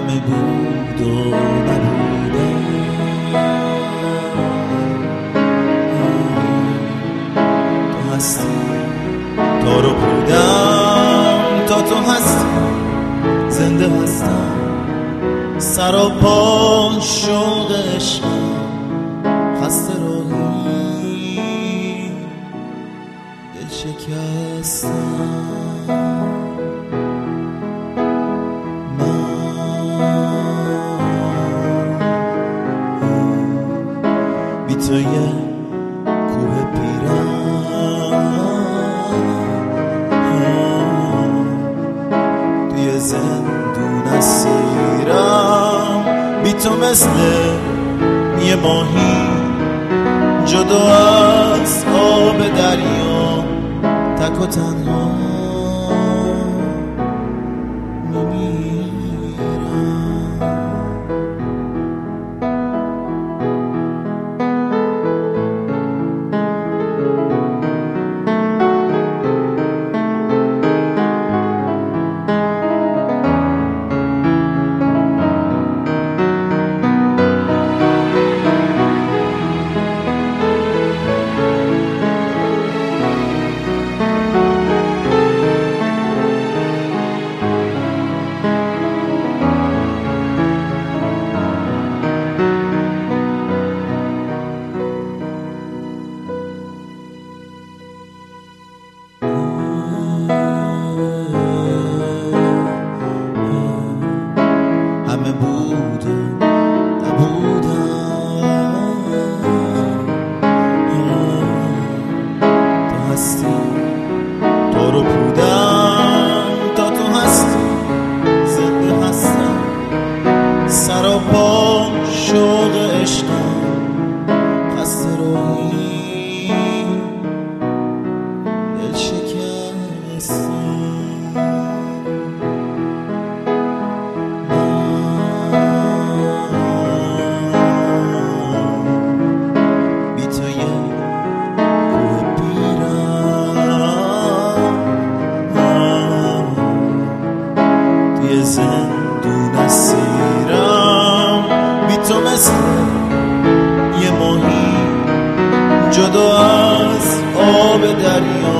همه بود و نبودم، تو هستی تا رو بودم، تا تو هستی زنده هستم، سر و پا شوق عشقم، خسته راهی دل شکستم. بی تو یه کوه پیرم، توی زندون اسیرم، بی تو مثل یه ماهی جدا از آب دریا، تک و تنها میمیرم. همه بود و نبودم، تو هستی تو رو بودم، تا تو هستی زنده هستم، سر و پا شوق عشقم، خسته راهی دل شکستم. زندون اسیرم، بی تو مثل یه ماهی جدا از آب دریا،